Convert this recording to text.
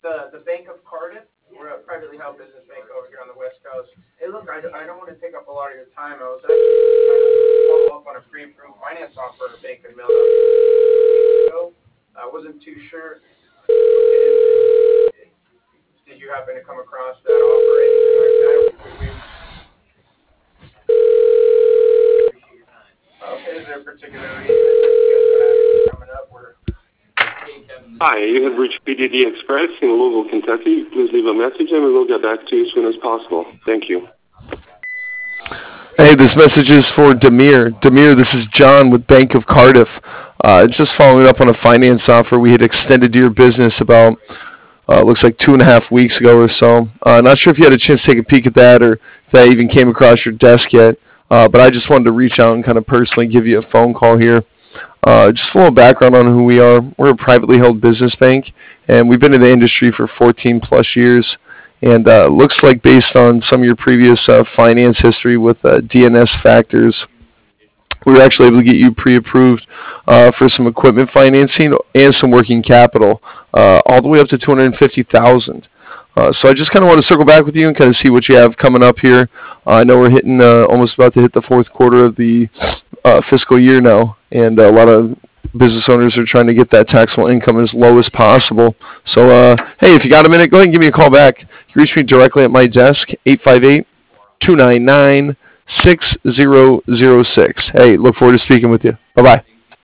The Bank of Cardiff. We're a privately held business bank over here on the West Coast. Hey, look, I don't want to take up a lot of your time. I was actually trying to follow up on a pre-approved finance offer Bank had mailed out weeks ago. I wasn't too sure. Did you happen to come across that offer or anything like that? Appreciate your time. Okay, is there a particular reason you guys don't have anything coming up? Hi, you have reached PDD Express in Louisville, Kentucky. Please leave a message and we will get back to you as soon as possible. Thank you. Hey, this message is for Demir. Demir, this is John with Bank of Cardiff. Just following up on a finance offer we had extended to your business about, looks like 2.5 weeks ago or so. Not sure if you had a chance to take a peek at that or if that even came across your desk yet. But I just wanted to reach out and kind of personally give you a phone call here. Just a little background on who we are. We're a privately held business bank, and we've been in the industry for 14 plus years. And looks like based on some of your previous finance history with DNS Factors, we were actually able to get you pre-approved for some equipment financing and some working capital, all the way up to $250,000. So I just kind of want to circle back with you and kind of see what you have coming up here. I know we're hitting almost about to hit the fourth quarter of the fiscal year now, and a lot of business owners are trying to get that taxable income as low as possible. So, hey, if you got a minute, go ahead and give me a call back. You can reach me directly at my desk, 858-299-6006. Hey, look forward to speaking with you. Bye-bye.